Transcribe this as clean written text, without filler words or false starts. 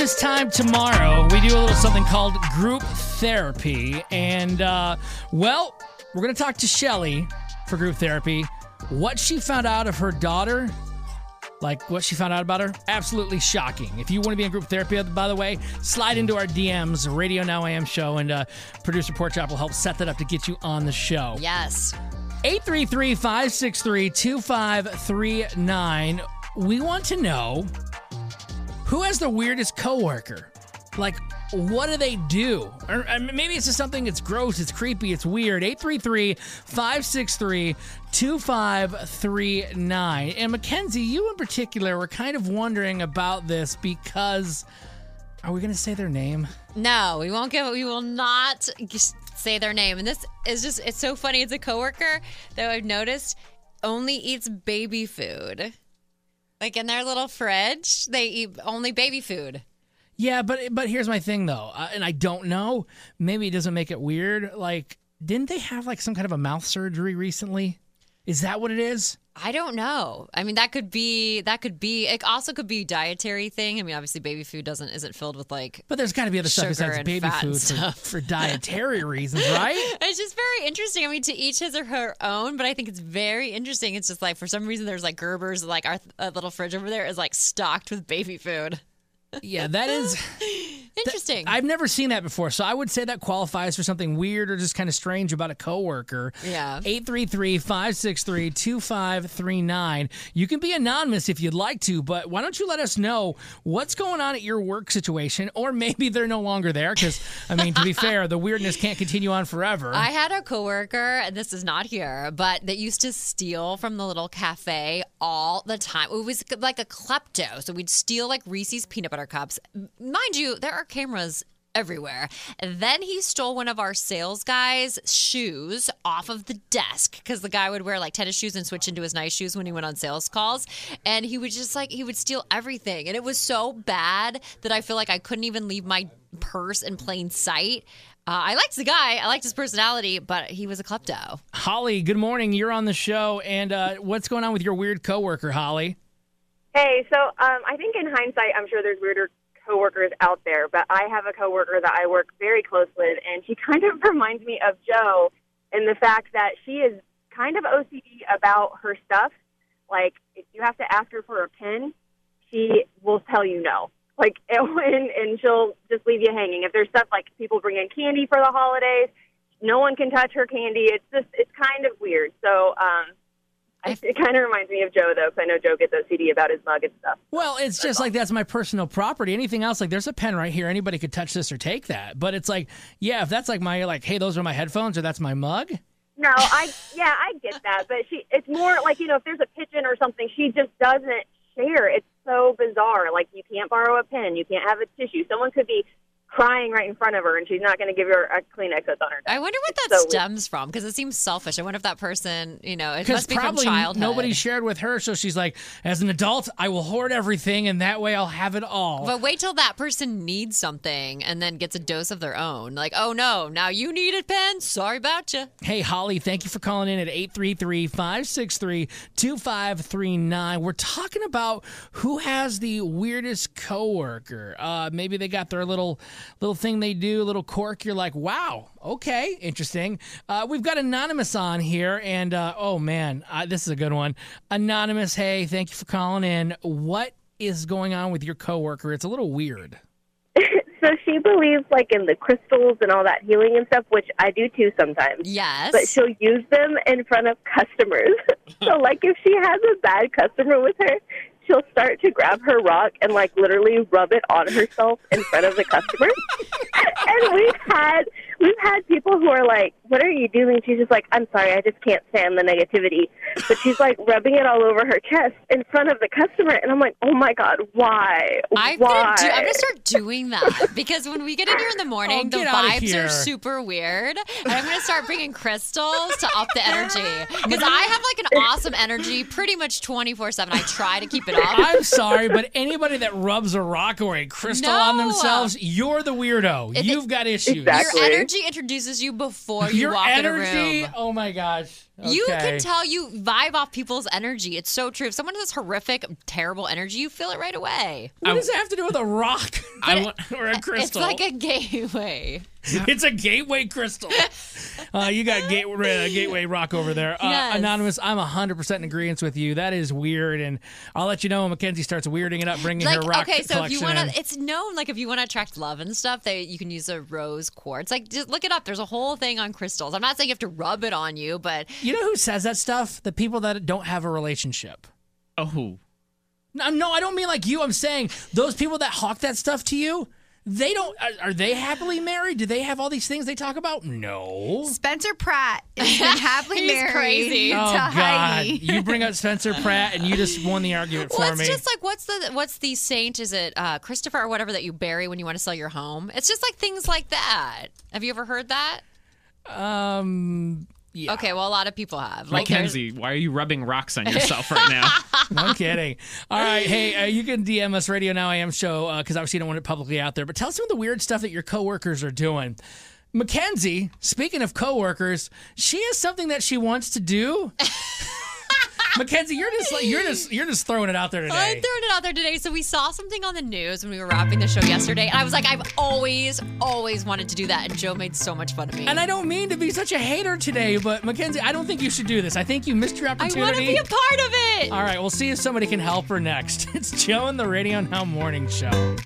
this time tomorrow, we do a little something called group therapy. And, well, we're going to talk to Shelly for group therapy. What she found out of her daughter, like what she found out about her, absolutely shocking. If you want to be in group therapy, by the way, slide into our DMs, Radio Now AM show, and producer Pork Chop will help set that up to get you on the show. Yes. 833-563-2539. We want to know, who has the weirdest coworker? Like, what do they do? Or maybe it's just something that's gross, it's creepy, it's weird. 833-563-2539. And Mackenzie, you in particular were kind of wondering about this because, are we going to say their name? No, we will not say their name. And this is just, it's so funny. It's a coworker that I've noticed only eats baby food. Like in their little fridge, they eat only baby food. Yeah, but here's my thing, though, and I don't know. Maybe it doesn't make it weird. Like, didn't they have, like, some kind of a mouth surgery recently? Is that what it is? I don't know. I mean, that could be. It also could be a dietary thing. I mean, obviously, baby food isn't filled with, like, but there's got to be other stuff besides baby food for dietary reasons, right? It's just very interesting. I mean, to each his or her own, but I think it's very interesting. It's just like, for some reason, there's, like, Gerber's, like, our little fridge over there is, like, stocked with baby food. Yeah, that is interesting. I've never seen that before, so I would say that qualifies for something weird or just kind of strange about a coworker. Yeah. 833-563-2539. You can be anonymous if you'd like to, but why don't you let us know what's going on at your work situation, or maybe they're no longer there, because, I mean, to be fair, the weirdness can't continue on forever. I had a coworker, and this is not here, but that used to steal from the little cafe all the time. It was like a klepto, so we'd steal, like, Reese's peanut butter cups. Mind you, there are cameras everywhere. And then he stole one of our sales guys' shoes off of the desk, because the guy would wear, like, tennis shoes and switch into his nice shoes when he went on sales calls. And he would just, like, he would steal everything. And it was so bad that I feel like I couldn't even leave my purse in plain sight. I liked the guy. I liked his personality, but he was a klepto. Holly, good morning. You're on the show. And what's going on with your weird coworker, Holly? Hey, so I think in hindsight, I'm sure there's weirder coworkers out there, but I have a coworker that I work very close with, and she kind of reminds me of Joe in the fact that she is kind of OCD about her stuff. Like, if you have to ask her for a pen, she will tell you no. Like, and she'll just leave you hanging. If there's stuff like people bring in candy for the holidays, no one can touch her candy. It's kind of weird. So, it kind of reminds me of Joe, though, because I know Joe gets OCD about his mug and stuff. Well, it's just like, that's my personal property. Anything else, like, there's a pen right here. Anybody could touch this or take that. But it's like, yeah, if that's like my, like, hey, those are my headphones, or that's my mug. No, I get that. But it's more like, if there's a pigeon or something, she just doesn't share. It's so bizarre. Like, you can't borrow a pen. You can't have a tissue. Someone could be crying right in front of her, and she's not going to give her a Kleenex that's on her desk. I wonder what that stems from, because it seems selfish. I wonder if that person, it must be from childhood. Nobody shared with her, so she's like, as an adult, I will hoard everything, and that way I'll have it all. But wait till that person needs something and then gets a dose of their own. Like, oh no, now you need a pen? Sorry about you. Hey, Holly, thank you for calling in at 833-563-2539. We're talking about who has the weirdest coworker. Maybe they got their little thing they do, little quirk. You're like, wow, okay, interesting. We've got Anonymous on here, and oh man, this is a good one. Anonymous, hey, thank you for calling in. What is going on with your coworker? It's a little weird. So she believes, like, in the crystals and all that healing and stuff, which I do too sometimes. Yes. But she'll use them in front of customers. So, like, if she has a bad customer with her, she'll start to grab her rock and, like, literally rub it on herself in front of the customer. And we've had people who are like, what are you doing? She's just like, I'm sorry, I just can't stand the negativity. But she's, like, rubbing it all over her chest in front of the customer. And I'm like, oh, my God, why? I'm going to start doing that, because when we get in here in the morning, the vibes are super weird. And I'm going to start bringing crystals to up the energy, because I have, like, an awesome energy pretty much 24/7. I try to keep it up. I'm sorry, but anybody that rubs a rock or a crystal on themselves, you're the weirdo. You've got issues. Exactly. Your energy introduces you before you walk in a room. Oh my gosh. You Okay. can tell you vibe off people's energy. It's so true. If someone has horrific, terrible energy, you feel it right away. What does it have to do with a rock or a crystal? It's like a gateway. It's a gateway crystal. You got gateway rock over there. Yes. Anonymous, I'm 100% in agreement with you. That is weird, and I'll let you know when Mackenzie starts weirding it up, bringing her rock okay, so if you collection want in. to, it's known like if you want to attract love and stuff, you can use a rose quartz. Like, just look it up. There's a whole thing on crystals. I'm not saying you have to rub it on you, but You know who says that stuff? The people that don't have a relationship. Oh. No, I don't mean like you. I'm saying those people that hawk that stuff to you. They don't. Are they happily married? Do they have all these things they talk about? No. Spencer Pratt has been happily He's married crazy. to Oh God! Heidi. You bring up Spencer Pratt, and you just won the argument well, for it's me. just like what's the saint? Is it Christopher or whatever that you bury when you want to sell your home? It's just like things like that. Have you ever heard that? Yeah. Okay, well, a lot of people have. Like, there's- Mackenzie, why are you rubbing rocks on yourself right now? No kidding. All right. Hey, you can DM us Radio Now AM show because obviously you don't want it publicly out there. But tell us some of the weird stuff that your coworkers are doing. Mackenzie, speaking of coworkers, she has something that she wants to do. Mackenzie, you're just throwing it out there today. I'm throwing it out there today. So we saw something on the news when we were wrapping the show yesterday, and I was like, I've always wanted to do that, and Joe made so much fun of me. And I don't mean to be such a hater today, but Mackenzie, I don't think you should do this. I think you missed your I opportunity. want to be a part of it. All right, we'll see if somebody can help her next. It's Joe and the Radio Now Morning Show.